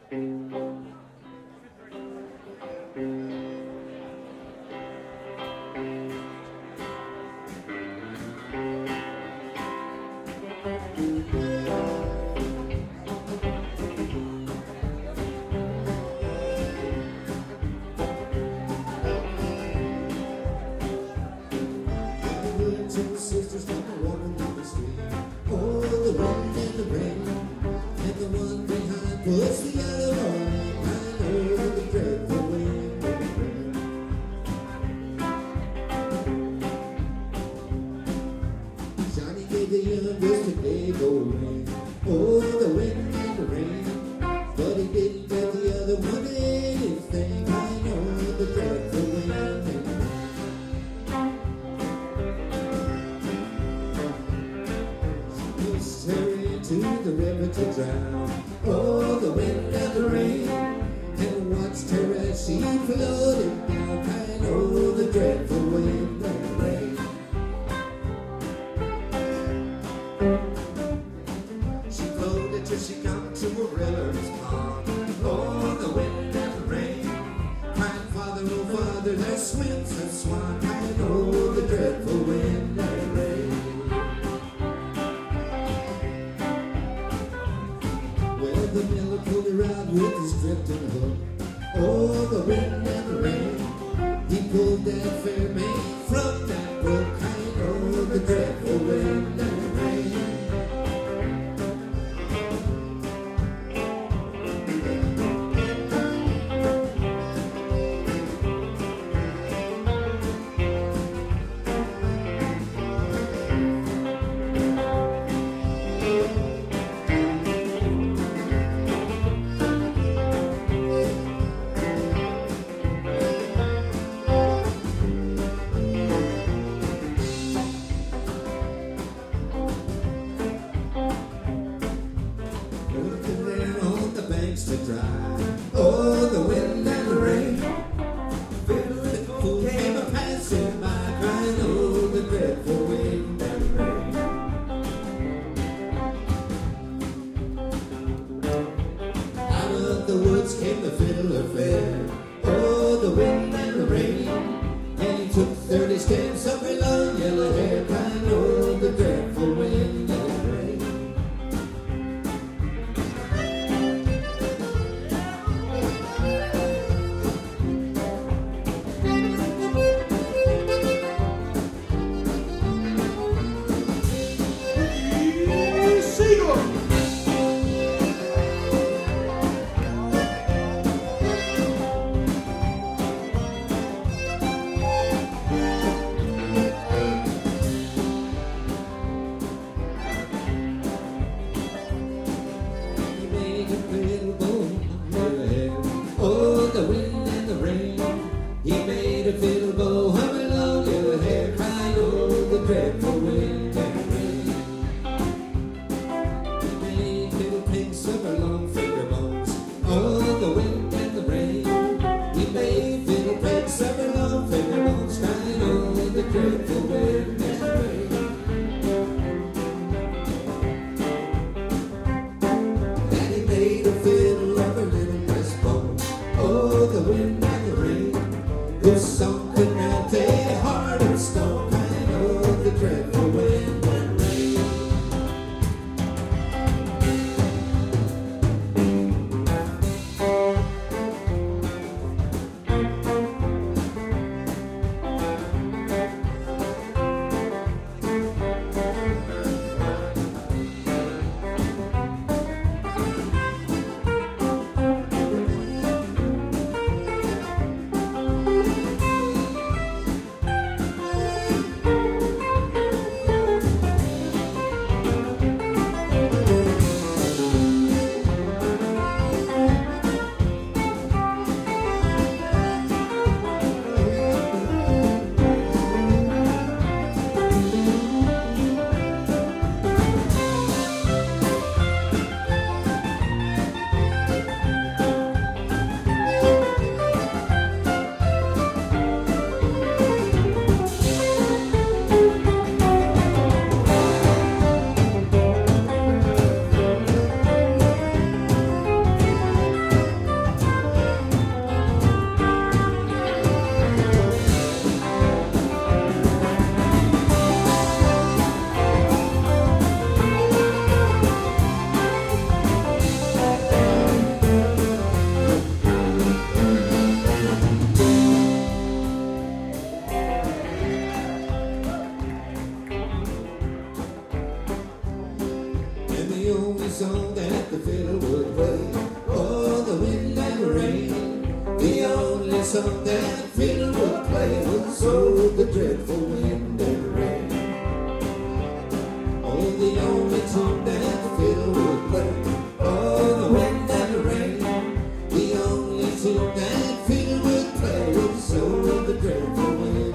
Two sisters from a woman on the street. Oh, the wind and the rain, and the one behind puts the other on. I know the dreadful wind and the rain. Johnny gave the youngest a day away. Oh, the wind and the rain, but he didn't tell the other one anything. I know the dreadful wind and the rain. To the river to drown. Oh, the wind and the rain, and watched her as she floated down. I know the dreadful wind and the rain. She floated till she come to a river's pond. Oh, the wind and the rain, crying, Father, oh Father, there swims a swan. I know the dreadful wind and the rain. The miller pulled her out with his drifting hook. Oh, the wind and the rain, he pulled that fair maid from that brook. I know the dreadful wind and the rain. To dry. Oh, the wind and the rain, fiddle came a passing by, crying, oh, the dreadful wind and the rain. Out of the woods came the fiddler fair. Oh, the wind and the rain, and he took 30 steps of her long yellow hair, crying, oh, the dreadful wind and the rain. fiddle would play. Oh, the wind and the rain. The only song that fiddle would play was oh, the dreadful wind and rain. Oh, the only song that fiddle would play. Oh, the wind and the rain. The only song that fiddle would play was oh, the dreadful wind and rain.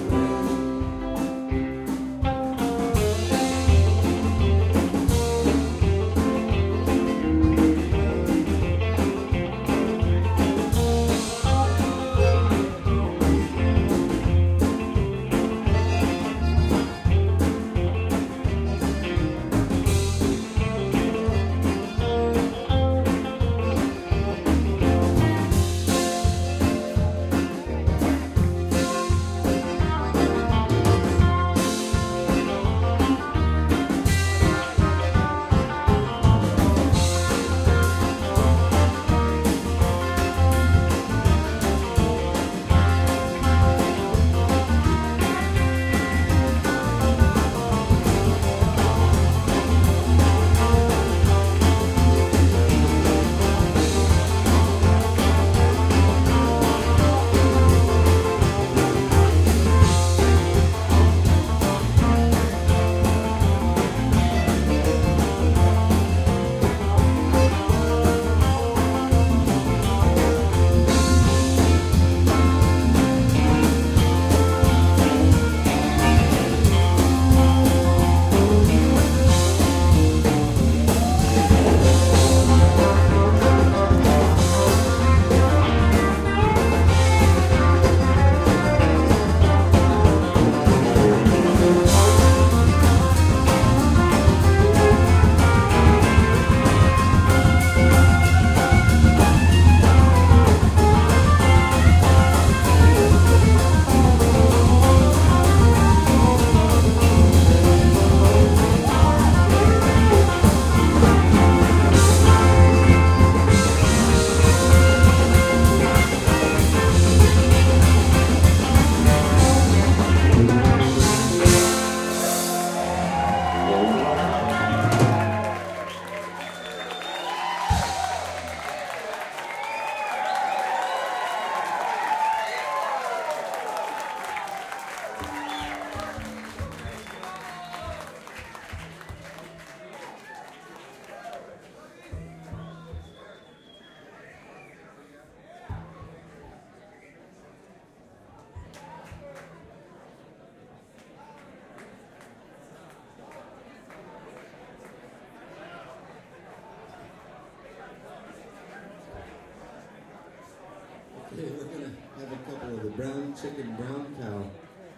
Okay, we're gonna have a couple of the brown chicken, brown cow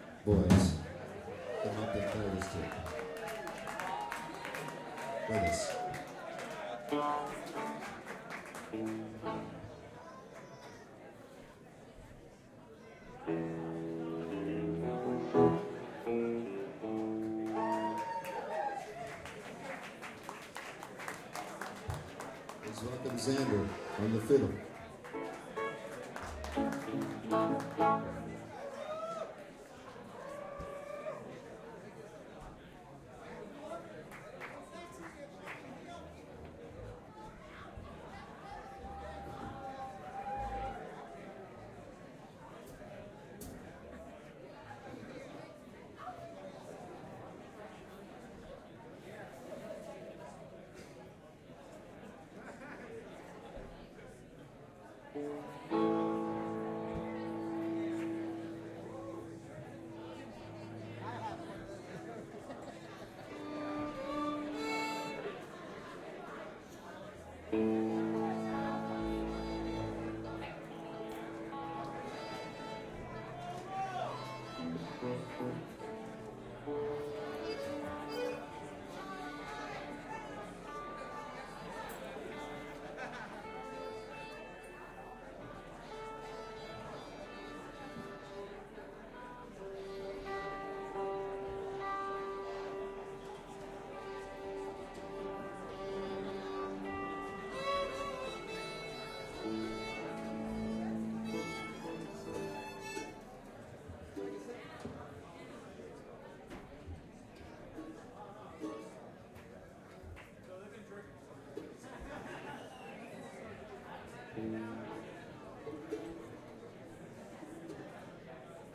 boys come up and play this tune with us. Let's welcome Xander on the fiddle.